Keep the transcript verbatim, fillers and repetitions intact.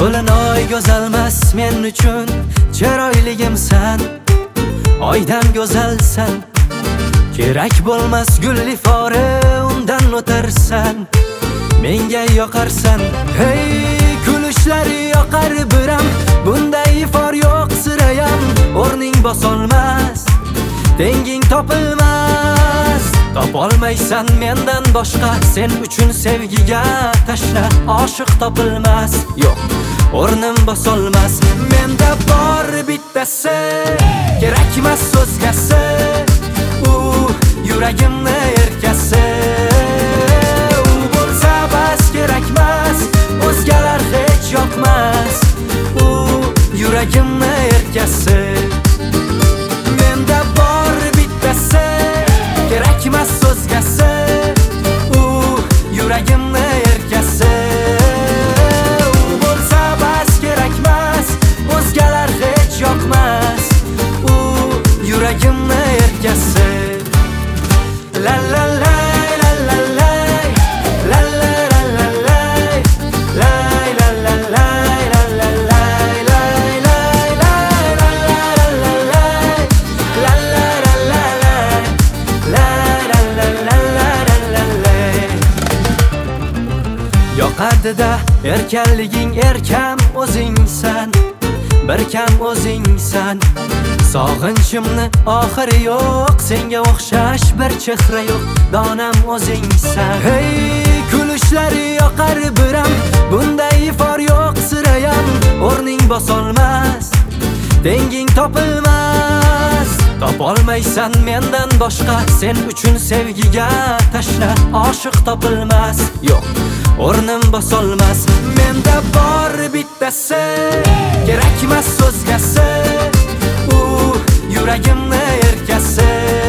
To'linoy go'zalmas men uchun chiroyligimsan, oydan go'zalsan. Kerak bo'lmas gul ifori undan o'tarsan, menga yoqarsan. Hey, kulishlari yoqar biram, bunday ifor yo'q sirayam. O'rning bosolmas, tenging topilmas. Topolmaysan mendan boshqa, sen uchun sevgiga tashla. Oshiq topilmas, yo'q, o'rnim bosolmas. Menda bor bittasi, kerakmas so'zgasi, u yuragimni erkasi. U bo'lsa bas, kerakmas, o'zgalar hech yoqmas. U yuragimni erkasi. Menda bor bittasi, kerakmas so'zgasi, u yuragimni erkasi. U bo'lsa bas, kerakmas, o'zgalar hech yoqmas. U yuragimni erkasi. La la la la la la la la la la la la la la la la yoqadida erkanliging, erkam o'zingsan, bir kam o'zingsan. Sog'inchimni oxiri yo'q, senga o'xshash bir chehra yo'q, donam o'zingsan. Hey, kulishlari yoqar biram, bunday ifor yo'q sirayam. O'rning bosolmas, tenging topilmas. Topolmaysan mendan boshqa, sen uchun sevgiga tashla. Oshiq topilmas, yo'q, o'rnim bosolmas. Menda bor bittasi, kerakmas so'zgasi, u yuragimni erkasi.